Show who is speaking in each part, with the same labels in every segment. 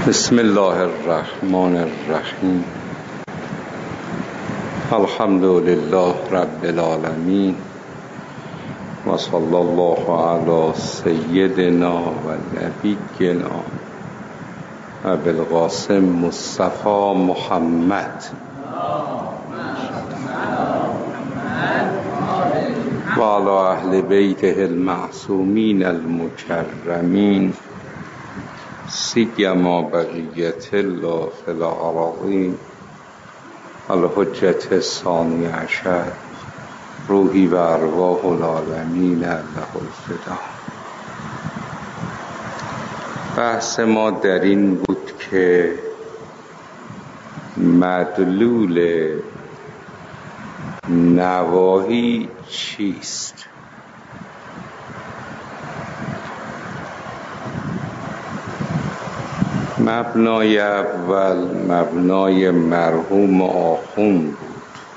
Speaker 1: بسم الله الرحمن الرحیم. الحمد لله رب العالمین و صلی الله علی سیدنا و نبینا ابی القاسم مصطفی محمد و علی اهل بیته المعصومین المکرمین سیما بقیت الله فی الارضین الحجة الثانی عشر روحی و ارواح العالمین له الفدا. بحث ما در این بود که مدلول نواهی چیست؟ مبنای اول مبنای مرحوم آخوند بود.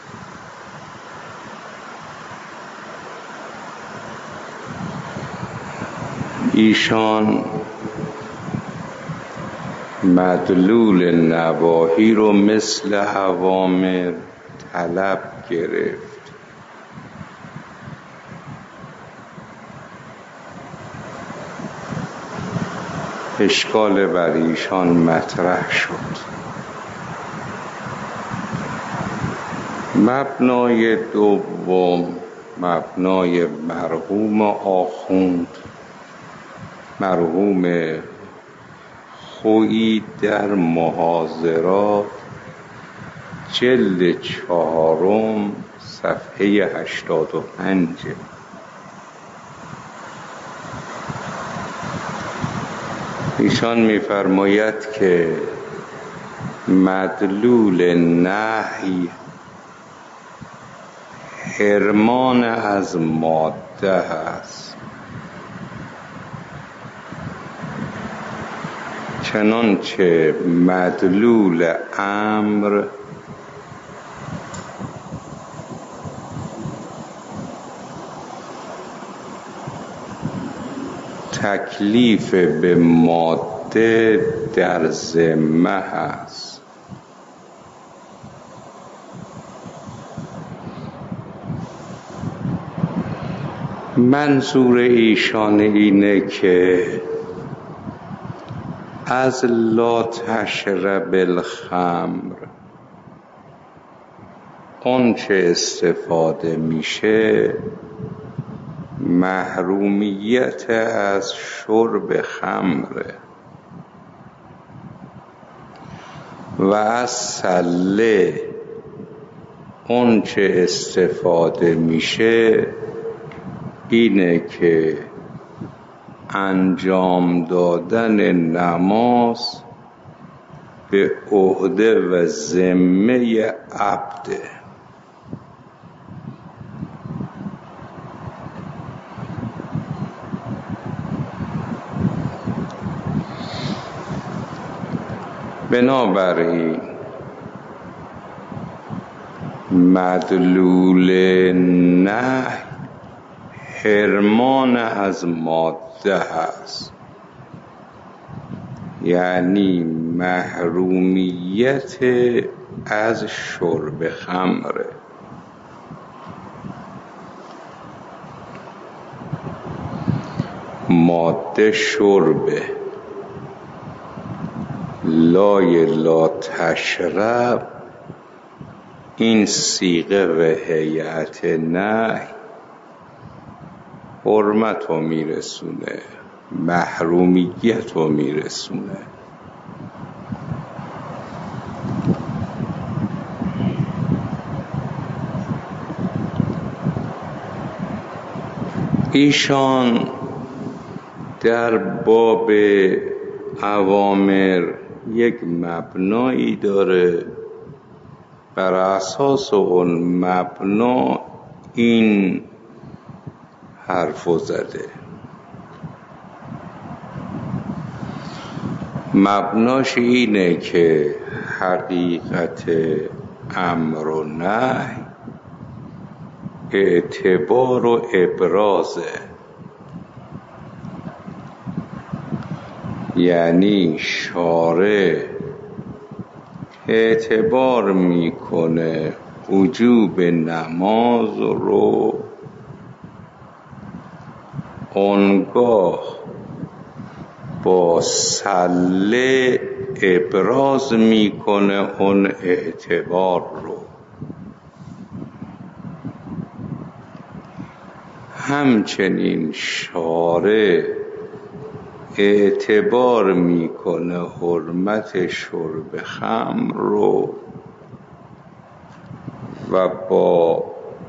Speaker 1: ایشان مدلول نواهی رو مثل اوامر طلب گرفت. اشکال بر ایشان مطرح شد. مبنای دوم مبنای مرحوم آخوند مرحوم خویی در محاضرات جلد 4 صفحه 85. ایشان می‌فرماید که مدلول نهی حرمان از ماده است، چنانچه مدلول امر تکلیف به ماده در ذمه است. منظور ایشان اینه که از لا تشرب الخمر آنچه استفاده میشه محرومیت از شرب خمره و از سله آنچه استفاده میشه اینه که انجام دادن نماز به عهده و ذمه عبده. بنابراین مدلول نهی حرمان از ماده هست، یعنی محرومیت از شرب خمره. ماده شربه، لای لا تشرب این صیغه و هیئت نهی حرمت رو میرسونه، محرومیت رو میرسونه. ایشان در باب اوامر یک مبنایی داره، بر اساس اون مبنا این حرفو زده. مبناش اینه که حقیقت امر و نهی اعتبار و ابرازه، یعنی شارع اعتبار میکنه وجوب نماز رو اونگاه با صله ابراز میکنه اون اعتبار رو، همچنین شارع اعتبار میکنه حرمت شرب خمر رو و با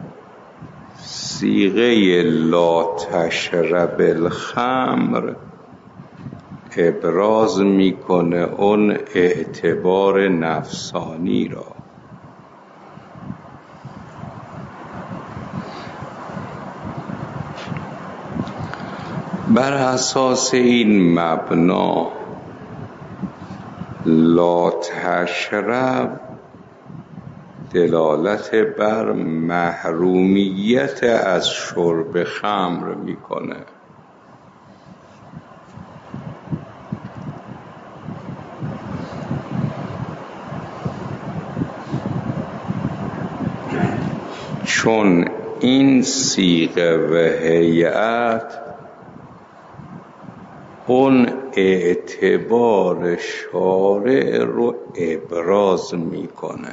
Speaker 1: صیغه لا تشرب الخمر ابراز میکنه اون اعتبار نفسانی را. بر اساس این مبنا لا تشرب دلالت بر محرومیت از شرب خمر میکنه. چون این صیغه و هیئت اون اعتبار شارع رو ابراز میکنه.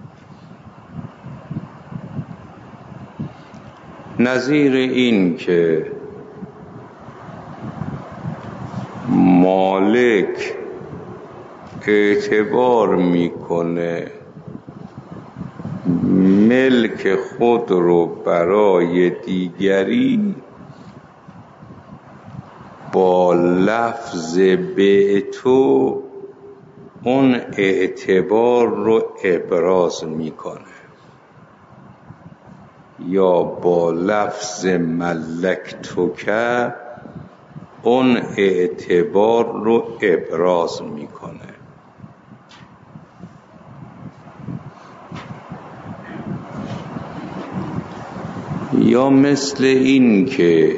Speaker 1: نظیر این که مالک اعتبار میکنه ملک خود رو برای دیگری با لفظ بعتو اون اعتبار رو ابراز میکنه یا با لفظ ملکتک اون اعتبار رو ابراز میکنه. یا مثل این که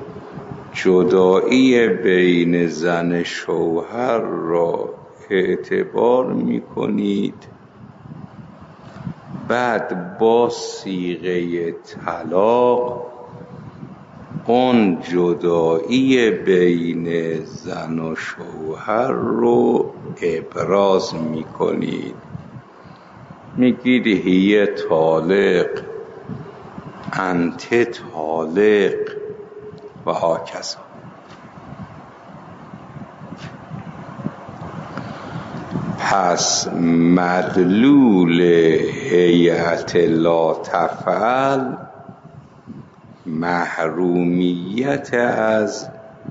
Speaker 1: جدایی بین زن شوهر را اعتبار میکنید بعد با صیغه طلاق اون جدایی بین زن و شوهر رو ابراز میکنید، میگید هی طالق، انت طالق و هاکذا. پس مدلول هیئت لا تفعل محرومیت از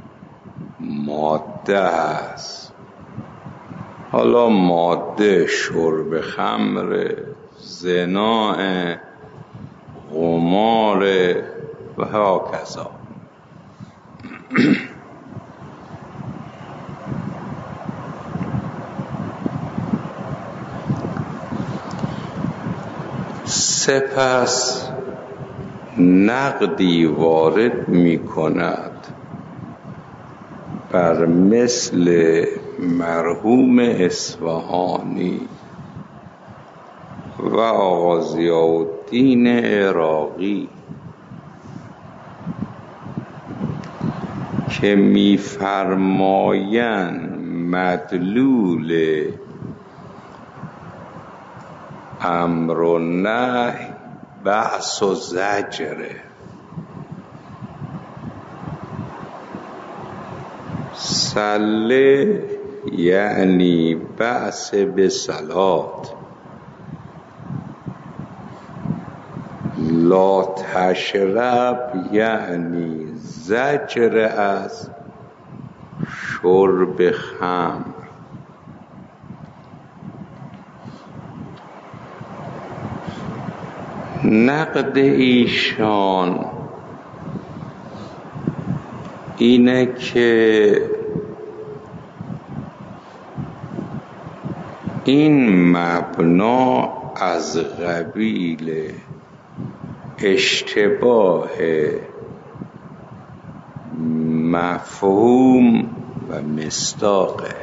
Speaker 1: ماده است. حالا ماده شرب خمر، زنا، قمار و هاکذا. سپس نقدی وارد می کند بر مثل مرحوم اصفهانی و آقا ضیاءالدین عراقی که می فرمایند مدلول امر و نهی بأس و زجره. صله یعنی بأس به صلات، لا تشرب یعنی زجر از شرب خمر. نقد ایشان اینه که این مبنا از قبیل اشتباه مفهوم و مصداقه.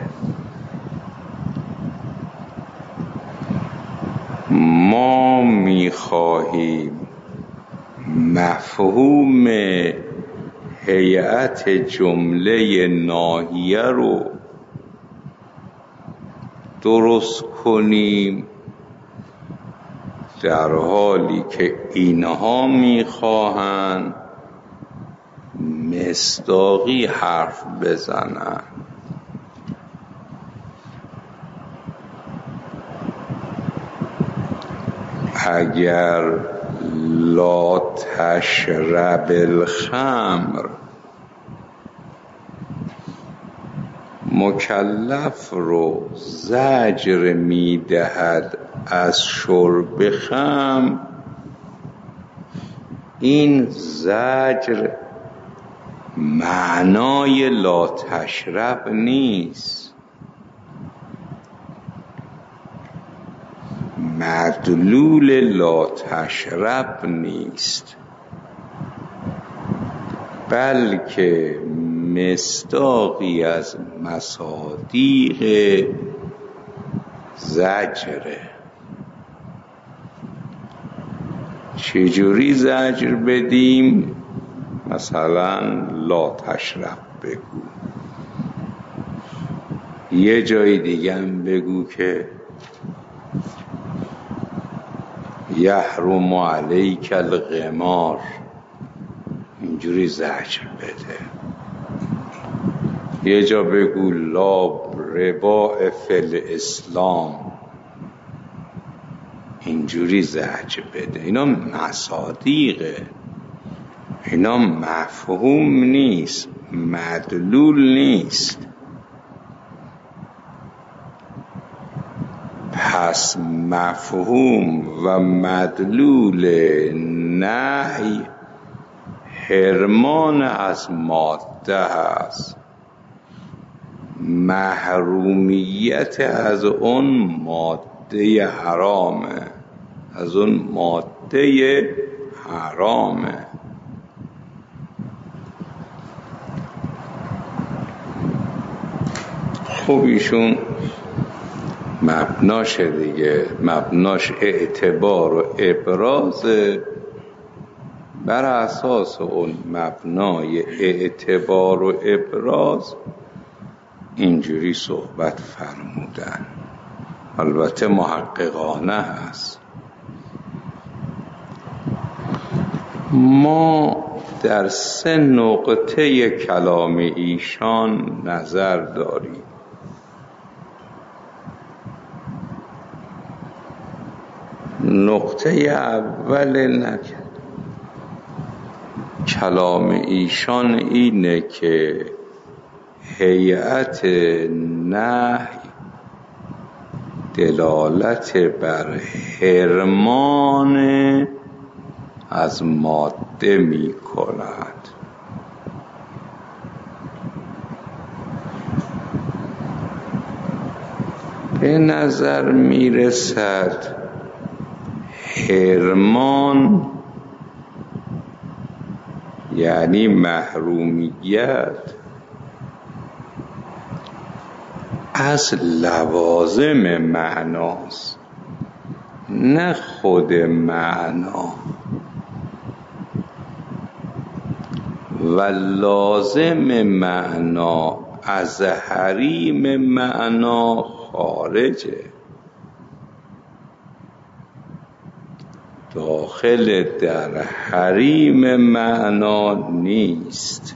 Speaker 1: ما میخواهیم مفهوم هیئت جمله ناحیه رو درست کنیم، در حالی که اینها میخواهند مصداقی حرف بزنن. اگر لا تشرب الخمر مکلف رو زجر میدهد از شرب خمر، این زجر معنای لا تشرب نیست، مدلول لا تشرب نیست، بلکه مصداقی از مصادیق زجره. چجوری زجر بدیم؟ مثلا لا تشرب بگو، یه جای دیگه هم بگو که یحرم علیک القمار، اینجوری زجر بده. یه جا بگو لا ربا فی الاسلام، اینجوری زجر بده. اینا مصادیقه، اینا مفهوم نیست، مدلول نیست. پس مفهوم و مدلول نهی حرمان از ماده است، محرومیت از اون ماده حرامه، از اون ماده حرامه. خب ایشون مبناش دیگه، مبناش اعتبار و ابراز، بر اساس اون مبنای اعتبار و ابراز اینجوری صحبت فرمودن. البته محققانه هست. ما در 3 نقطه کلام ایشان نظر داریم. نقطه اول کلام ایشان اینه که هیئت نهی دلالت بر حرمان از ماده می کند. به نظر می رسد حرمان یعنی محرومیت از لوازم معناست، نه خود معنا. و لازم معنا از حریم معنا خارجه، داخل در حریم معنا نیست.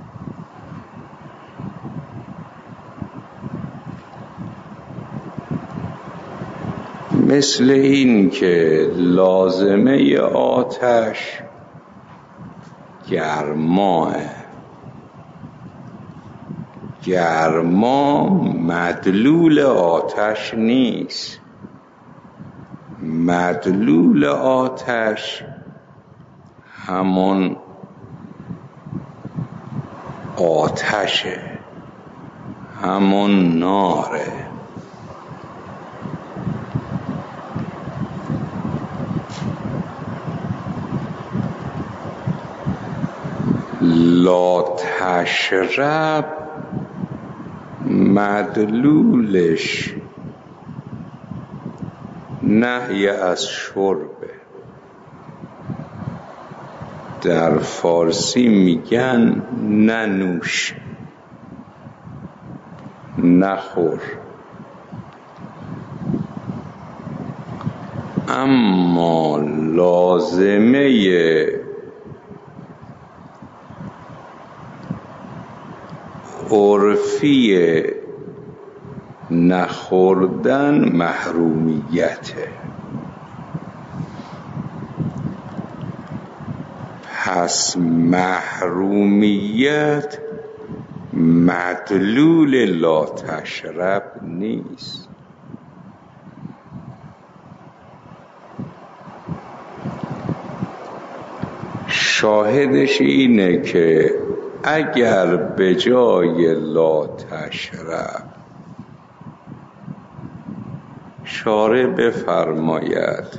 Speaker 1: مثل این که لازمه آتش گرماه، گرما مدلول آتش نیست، مدلول آتش همون آتشه، همون ناره. لا تشرب مدلولش نهی از شربه. در فارسی میگن ننوش، نخور. اما لازمه عرفی نخوردن محرومیته. پس محرومیت مدلول لا تشرب نیست. شاهدش اینه که اگر به جای لا تشرب شارع بفرماید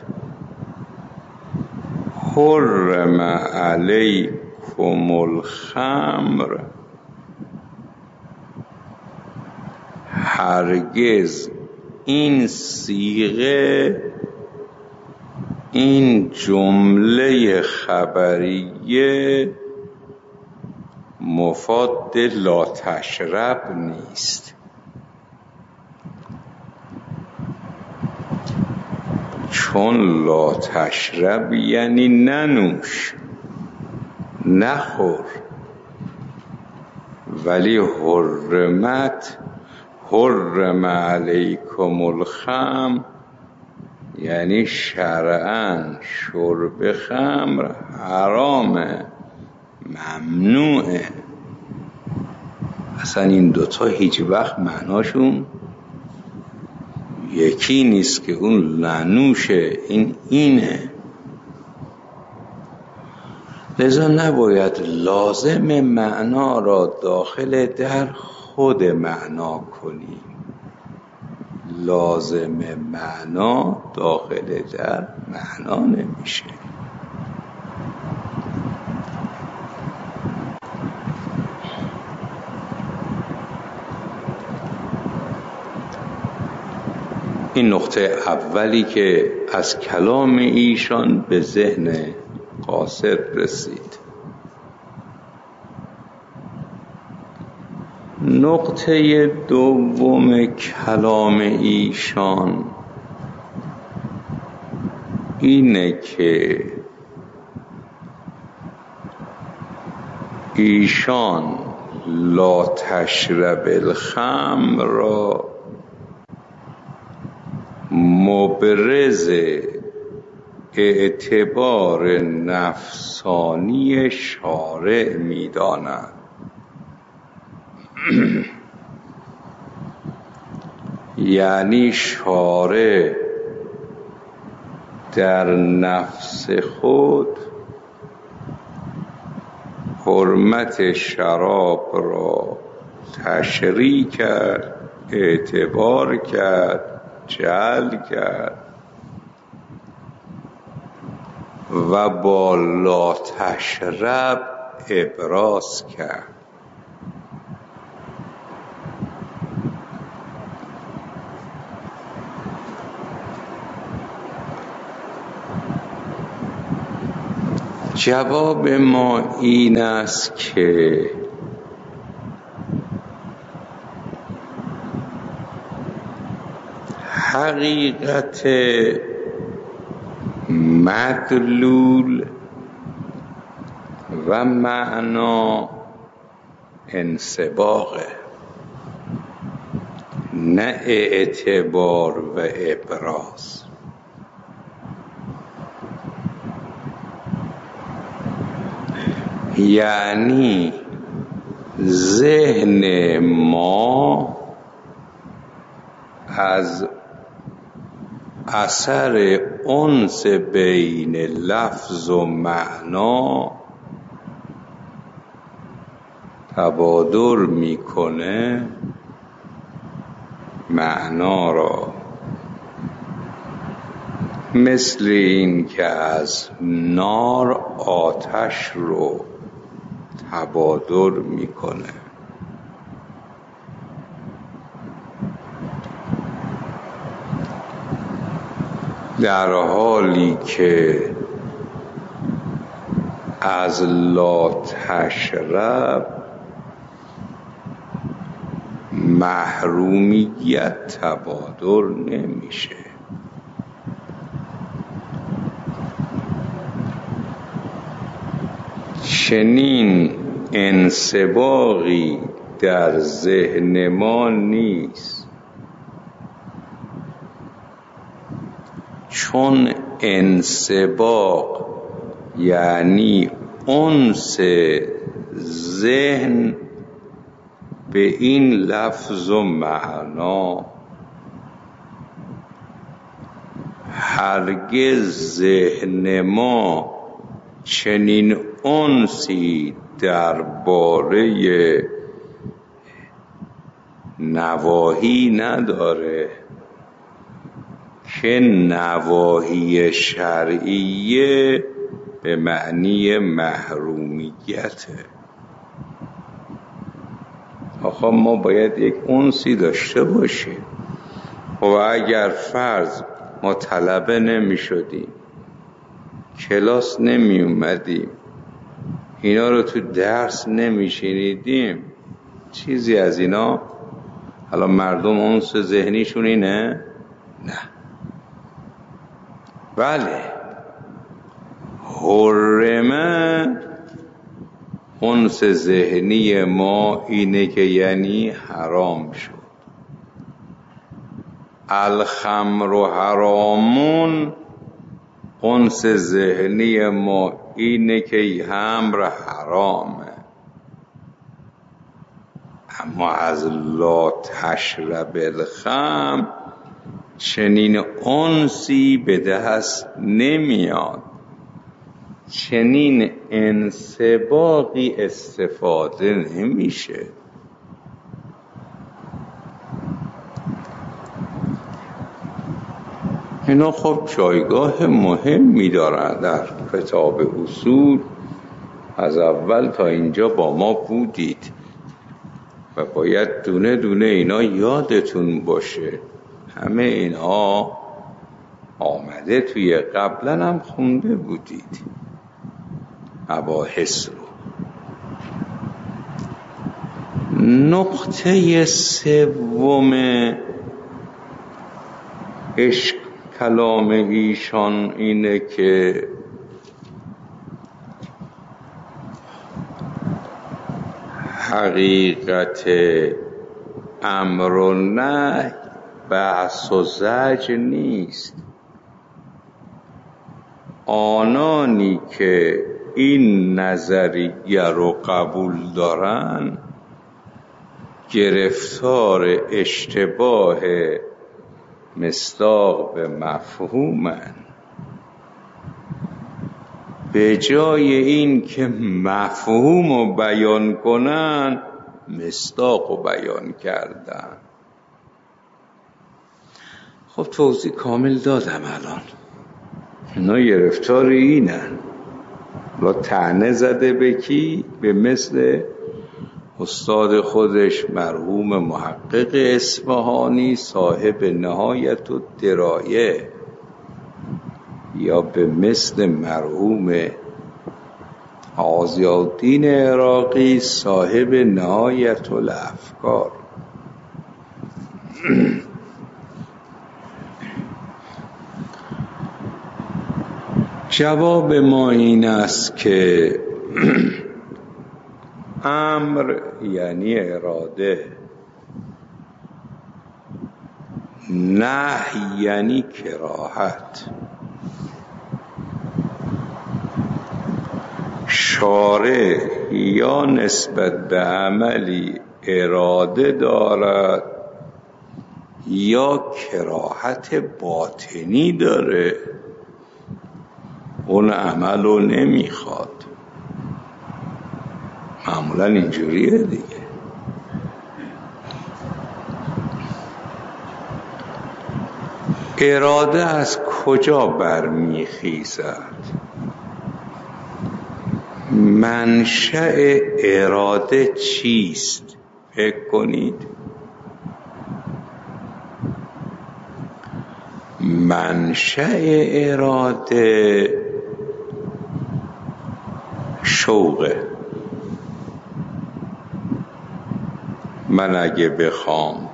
Speaker 1: حرم علیکم الخمر، هرگز این صیغه، این جمله خبریه مفاد لا تشرب نیست. چون لا تشرب یعنی ننوش، نخور. ولی حرم علیکم الخمر یعنی شرعاً شرب خمر حرامه، ممنوعه. اصلا این دوتا هیچ وقت معناشون یکی نیست که اون ننوشه، این اینه. لذا نباید لازم معنا را داخل در خود معنا کنیم. لازم معنا داخل در معنا نمیشه. این نقطه اولی که از کلام ایشان به ذهن قاصد رسید. نقطه دوم کلام ایشان اینه که ایشان لا تشرب الخمر را مبرز اعتبار نفسانی شارع می‌دانند. یعنی شارع در نفس خود حرمت شراب را تشریح کرد، اعتبار کرد، جعل کرد و با لا تشرب ابراز کرد. جواب ما این است که حقیقت مدلول و معنا انسباقه، نه اعتبار و ابراز. یعنی ذهن ما از اثر انس بین لفظ و معنا تبادر میکنه معنا را، مثل این که از نار آتش رو تبادر میکنه. در حالی که از لا تشرب محرومیت تبادر نمیشه. چنین انسباقی در ذهن ما نیست، چون انسباق یعنی انس ذهن به این لفظ و معنا. هرگز ذهن ما چنین انسی درباره نواهی نداره که نواهی شرعیه به معنی محرومیته. آخه ما باید یک انسی داشته باشیم. و اگر فرض ما طلبه نمی شدیم، کلاس نمی اومدیم، اینا رو تو درس نمی شنیدیم، چیزی از اینا حالا مردم انس ذهنیشون اینه؟ نه. بله، حرمه انس ذهنی ما اینه که یعنی حرام شد. الخمر حرامون انس ذهنی ما اینه که خمر حرامه. اما از لا تشرب الخمر چنین انسی به دست نمیاد، چنین انسباقی استفاده نمیشه. اینا خب جایگاه مهمی دارن در کتاب اصول. از اول تا اینجا با ما بودید و باید دونه دونه اینا یادتون باشه. همه اینها آمده توی قبلا هم خونده بودید مباحث رو. نقطه سوم کلام ایشان اینه که حقیقت امر و نهی بحث و زجر نیست. آنانی که این نظریه رو قبول دارن گرفتار اشتباه مصداق به مفهومن. به جای این که مفهوم رو بیان کنن مصداق رو بیان کردن. خب توضیح کامل دادم الان. اینا گرفتار اینن. لا طعنه زده به کی؟ به مثل استاد خودش مرحوم محقق اصفهانی صاحب نهایت الدرایه، یا به مثل مرحوم غازی‌الدین عراقی صاحب نهایت الافکار. جواب ما این است که امر یعنی اراده، نهی یعنی کراهت. شارع یا نسبت به عملی اراده دارد یا کراهت باطنی داره، اون عمل رو نمیخواد. معمولا اینجوریه دیگه. اراده از کجا برمیخیزد؟ منشأ اراده چیست؟ فکر کنید. منشأ اراده شوقه. من اگه بخوام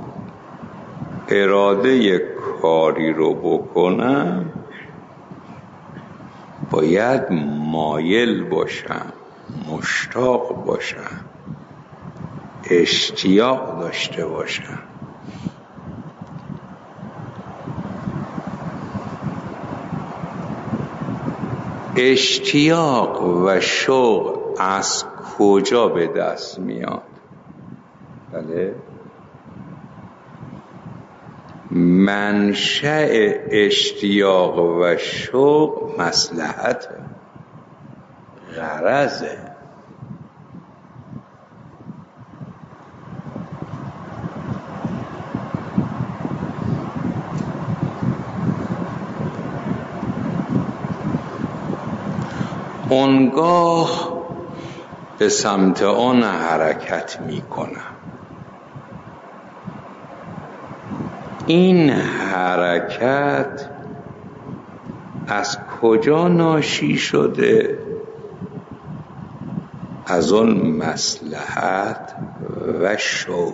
Speaker 1: اراده کاری رو بکنم باید مایل باشم، مشتاق باشم، اشتیاق داشته باشم. اشتیاق و شوق از کجا به دست میاد؟ بله، منشأ اشتیاق و شوق مصلحته، غرضه. اونگاه به سمت آن حرکت میکنم. این حرکت از کجا ناشی شده؟ از اون مصلحت و شوق.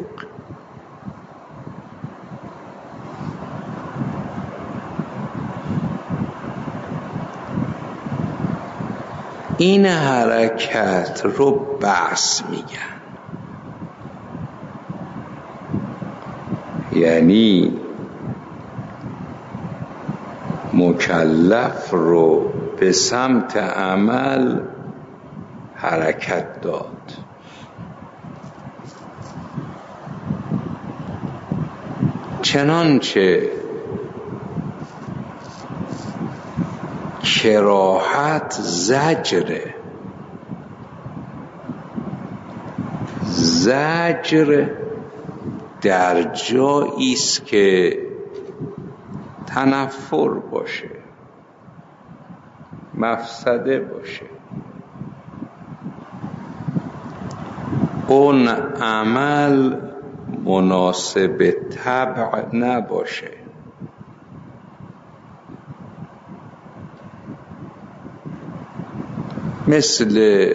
Speaker 1: این حرکت رو بعث میگن، یعنی مکلف رو به سمت عمل حرکت داد. چنانچه کراهت زجره، زجر در جایی است که تنفر باشه، مفسده باشه، اون عمل مناسب طبع نباشه. مثل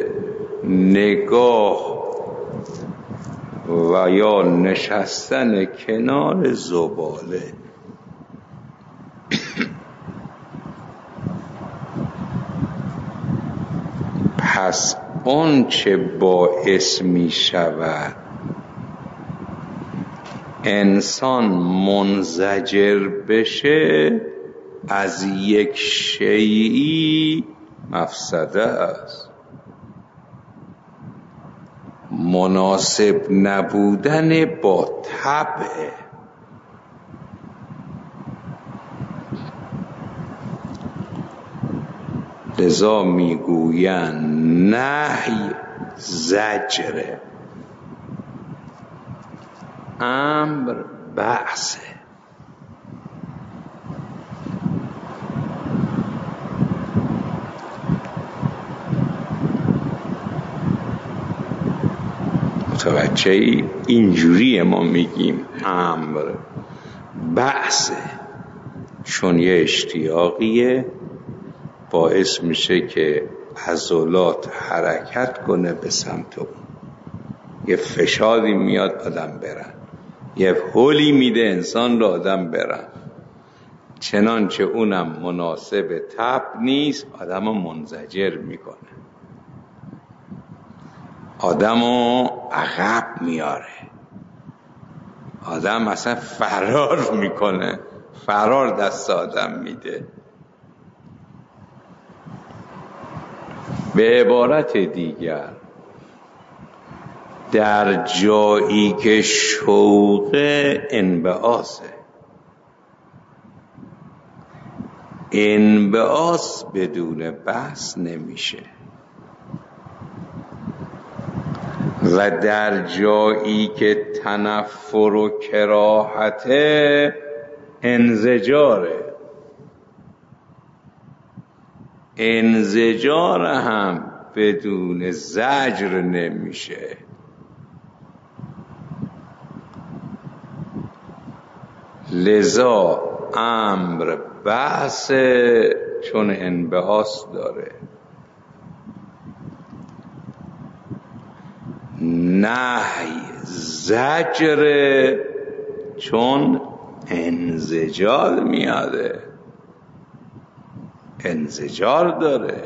Speaker 1: نگاه و یا نشستن کنار زباله. پس اون چه باعث می شود انسان منزجر بشه از یک شیئی مفسده است، مناسب نبودن با طبع. لذا میگویند نهی زجره، امر بعثه. متوجهی؟ اینجوری ما میگیم امر بعثه، چون یه اشتیاقیه باعث میشه که عضلات حرکت کنه به سمت اون. یه فشاری میاد آدم برن، یه هولی میده انسان رو آدم برن. چنانچه اونم مناسب طبع نیست، آدم رو منزجر میکنه، آدم رو عقب میاره، آدم اصلا فرار میکنه، فرار دست آدم میده. به عبارت دیگر در جایی که شوق انبعاثه، انبعاث بدون بحث نمیشه، و در جایی که تنفر و کراهته انزجاره، انزجار هم بدون زجر نمیشه. لذا امر بحث چون انبعاث داره، نهی زجر چون انزجار میاده، انزجار داره.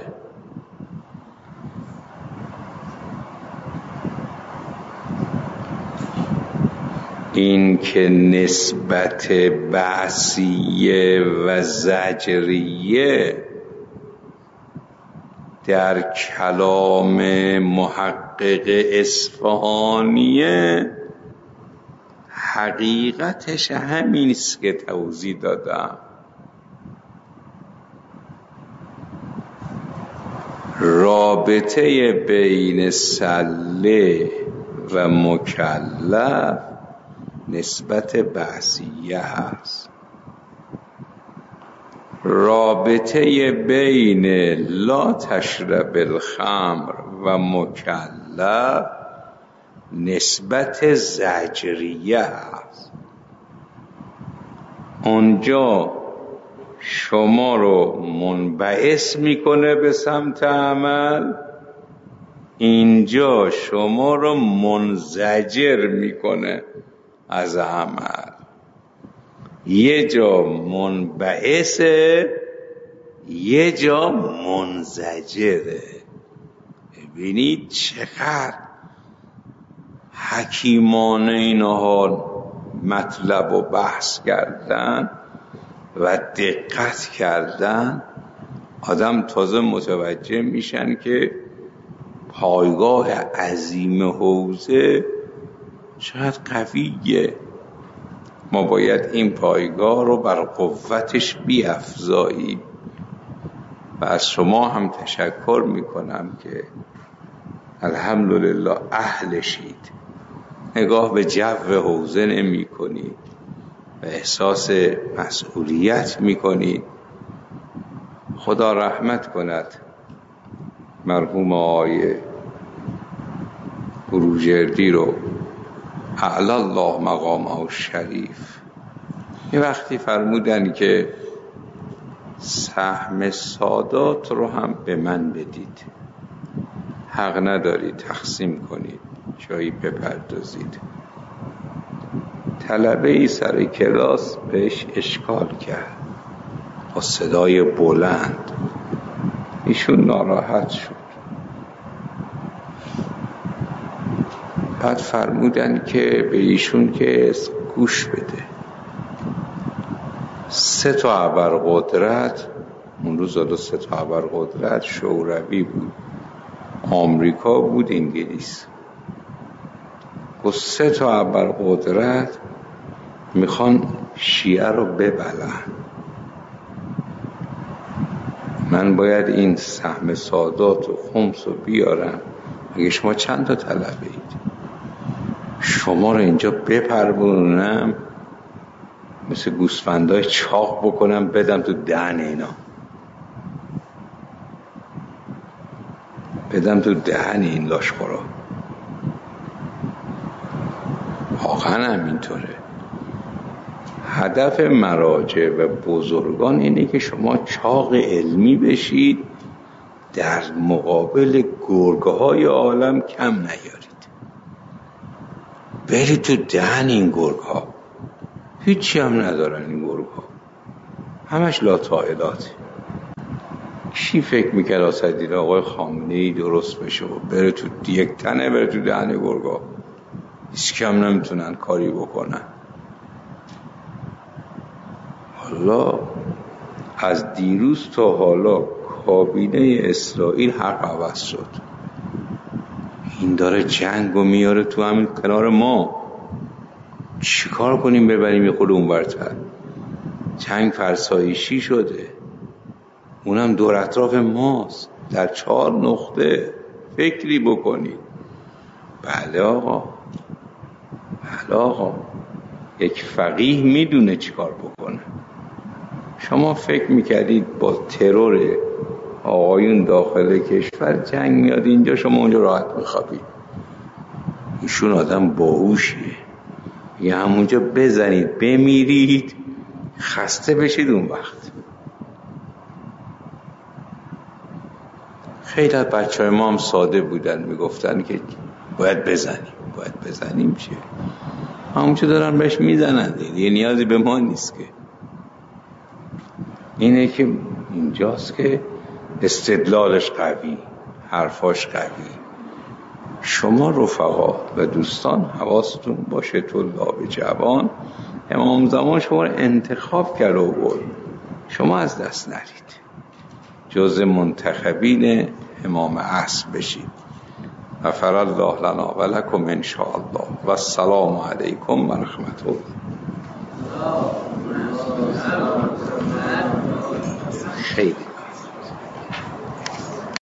Speaker 1: این که نسبت بعثیه و زجریه در کلام محقق اصفهانیه حقیقتش همین است که توضیح دادم. رابطه بین سله و مکلف نسبت بعثیه هست، رابطه بین لا تشرب الخمر و مکلف نسبت زجریه هست. اونجا شما رو منبعث میکنه به سمت عمل، اینجا شما رو منزجر میکنه از عمل. یه جا منبعثه، یه جا منزجره. ببینید چقدر حکیمانه اینها مطلب و بحث کردن و دقت کردن. آدم تازه متوجه میشن که پایگاه عظیم حوزه چقدر قویه. ما باید این پایگاه رو بر قوتش بیفزاییم و از شما هم تشکر میکنم که الحمدلله اهلشید. نگاه به جو حوزه نمی کنید و احساس مسئولیت میکنید. خدا رحمت کند مرحوم آقای بروجردی رو، اعلی الله مقامه شریف. یه وقتی فرمودن که سهم سادات رو هم به من بدید، حق ندارید تقسیم کنید، جایی بپردازید. طلبه ای سر کلاس بهش اشکال کرد با صدای بلند، ایشون ناراحت شد. بعد فرمودن که به ایشون که گوش بده، 3 ابرقدرت، اون روز 3 ابرقدرت شوروی بود، آمریکا بود، انگلیس. و 3 ابرقدرت میخوان شیعه رو ببلن. من باید این سهم سادات و خمس رو بیارم. اگه شما چند تا طلبه اید، شما رو اینجا بپرونم، مثل گوسفندای چاق بکنم بدم تو دهن اینا، بدم تو دهن این لاشخورا. واقعا همینطوره. هدف مراجع و بزرگان اینه که شما چاق علمی بشید، در مقابل گرگ‌های عالم کم نیارید. برید تو دهن این گرگ‌ها. هیچی هم ندارن این گرگ‌ها، همش لاطائلات. کی فکر میکرد اسدالدین آقای خامنه‌ای درست بشه و بره تو یک تنه بره تو دهن گرگ‌ها؟ هیچ کم نمیتونن کاری بکنن. حالا از دیروز تا حالا کابینه اسرائیل حق عوض شد. این داره جنگو میاره تو همین کنار ما. چیکار کنیم ببریم یه خود اونورتر؟ جنگ فرسایشی شده، اونم دور اطراف ماست، در 4 نقطه. فکری بکنید. بله آقا، بله آقا، یک فقیه میدونه چیکار بکنه. شما فکر میکردید با ترور آقایون داخل کشور جنگ میاد اینجا، شما اونجا راحت میخوابید. ایشون آدم باهوشیه، یه همونجا بزنید بمیرید، خسته بشید اون وقت. خیلی از بچه‌های ما هم ساده بودن، میگفتن که باید بزنیم چیه؟ همون چه دارن بهش میزنن دیگه، نیازی به ما نیست. که اینه که اینجاست که استدلالش قوی، حرفاش قوی. شما رفقا و دوستان حواستون باشه، طلاب جوان، امام زمان شما رو انتخاب کرده و برد، شما از دست نرید، جز منتخبین امام عصر بشید. غفر الله لنا و لکم ان شاء الله و السلام علیکم و رحمت الله. خیلی